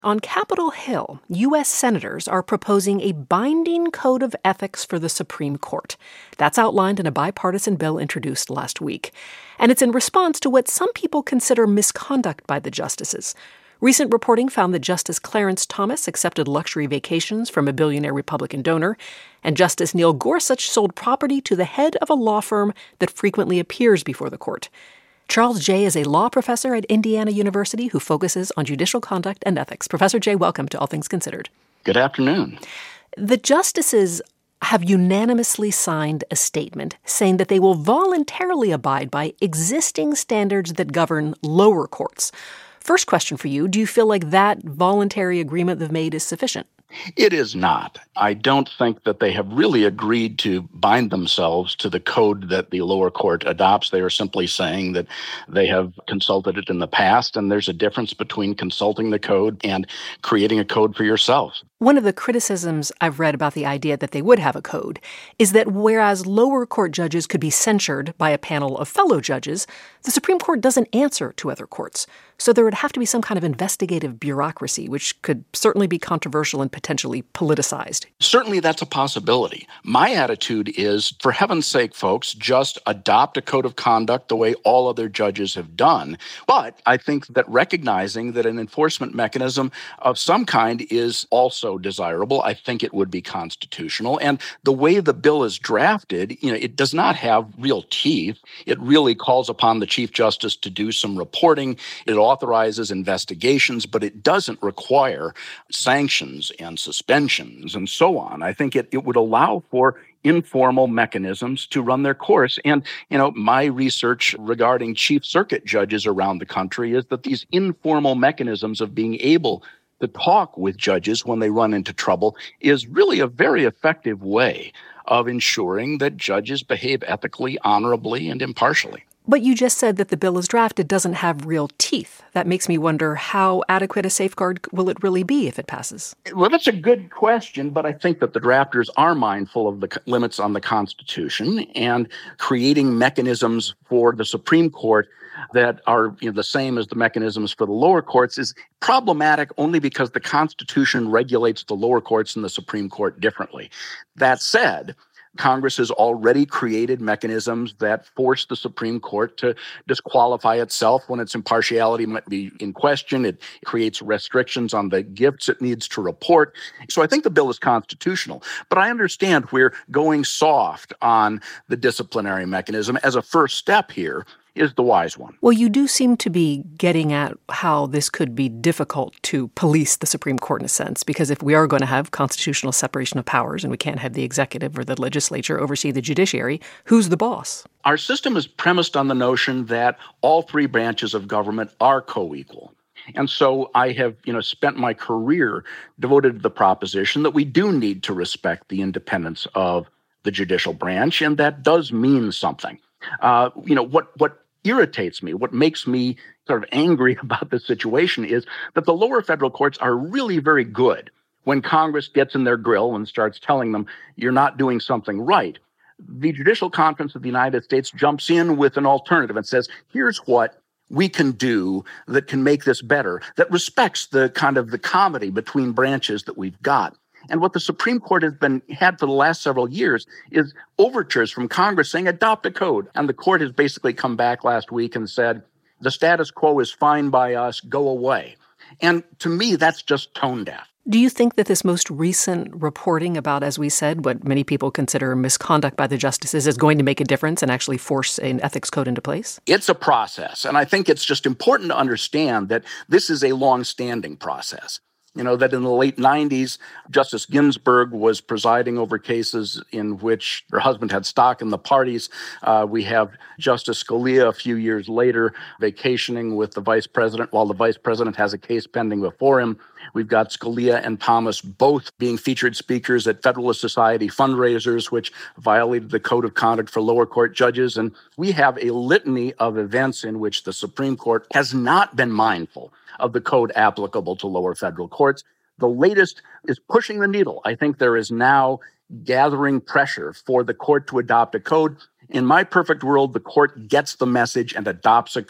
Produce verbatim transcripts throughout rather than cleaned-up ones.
On Capitol Hill, U S senators are proposing a binding code of ethics for the Supreme Court. That's outlined in a bipartisan bill introduced last week. And it's in response to what some people consider misconduct by the justices. Recent reporting found that Justice Clarence Thomas accepted luxury vacations from a billionaire Republican donor, and Justice Neil Gorsuch sold property to the head of a law firm that frequently appears before the court. Charles Jay is a law professor at Indiana University who focuses on judicial conduct and ethics. Professor Jay, welcome to All Things Considered. Good afternoon. The justices have unanimously signed a statement saying that they will voluntarily abide by existing standards that govern lower courts. First question for you, do you feel like that voluntary agreement they've made is sufficient? It is not. I don't think that they have really agreed to bind themselves to the code that the lower court adopts. They are simply saying that they have consulted it in the past, and there's a difference between consulting the code and creating a code for yourselves. One of the criticisms I've read about the idea that they would have a code is that whereas lower court judges could be censured by a panel of fellow judges, the Supreme Court doesn't answer to other courts. So there would have to be some kind of investigative bureaucracy, which could certainly be controversial and potentially politicized. Certainly that's a possibility. My attitude is, for heaven's sake, folks, just adopt a code of conduct the way all other judges have done. But I think that recognizing that an enforcement mechanism of some kind is also desirable, I think it would be constitutional. And the way the bill is drafted, you know, it does not have real teeth. It really calls upon the Chief Justice to do some reporting. It authorizes investigations, but it doesn't require sanctions and suspensions and so on. I think it, it would allow for informal mechanisms to run their course. And, you know, my research regarding Chief Circuit judges around the country is that these informal mechanisms of being able to talk with judges when they run into trouble is really a very effective way of ensuring that judges behave ethically, honorably, and impartially. But you just said that the bill as drafted doesn't have real teeth. That makes me wonder how adequate a safeguard will it really be if it passes? Well, that's a good question, but I think that the drafters are mindful of the limits on the Constitution and creating mechanisms for the Supreme Court that are, you know, the same as the mechanisms for the lower courts is problematic only because the Constitution regulates the lower courts and the Supreme Court differently. That said, Congress has already created mechanisms that force the Supreme Court to disqualify itself when its impartiality might be in question. It creates restrictions on the gifts it needs to report. So I think the bill is constitutional. But I understand we're going soft on the disciplinary mechanism as a first step here is the wise one. Well, you do seem to be getting at how this could be difficult to police the Supreme Court in a sense, because if we are going to have constitutional separation of powers and we can't have the executive or the legislature oversee the judiciary, who's the boss? Our system is premised on the notion that all three branches of government are co-equal. And so I have, you know, spent my career devoted to the proposition that we do need to respect the independence of the judicial branch, and that does mean something. Uh, you know, what what irritates me, what makes me sort of angry about this situation is that the lower federal courts are really very good when Congress gets in their grill and starts telling them you're not doing something right. The Judicial Conference of the United States jumps in with an alternative and says, here's what we can do that can make this better, that respects the kind of the comedy between branches that we've got. And what the Supreme Court has been had for the last several years is overtures from Congress saying, adopt a code. And the court has basically come back last week and said, the status quo is fine by us, go away. And to me, that's just tone deaf. Do you think that this most recent reporting about, as we said, what many people consider misconduct by the justices is going to make a difference and actually force an ethics code into place? It's a process. And I think it's just important to understand that this is a long-standing process. You know, that in the late nineties, Justice Ginsburg was presiding over cases in which her husband had stock in the parties. Uh, we have Justice Scalia a few years later vacationing with the vice president while the vice president has a case pending before him. We've got Scalia and Thomas both being featured speakers at Federalist Society fundraisers, which violated the code of conduct for lower court judges. And we have a litany of events in which the Supreme Court has not been mindful of the code applicable to lower federal courts. The latest is pushing the needle. I think there is now gathering pressure for the court to adopt a code. In my perfect world, the court gets the message and adopts a code.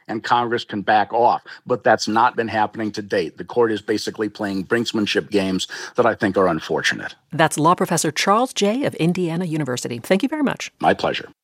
and Congress can back off. But that's not been happening to date. The court is basically playing brinksmanship games that I think are unfortunate. That's law professor Charles Jay of Indiana University. Thank you very much. My pleasure.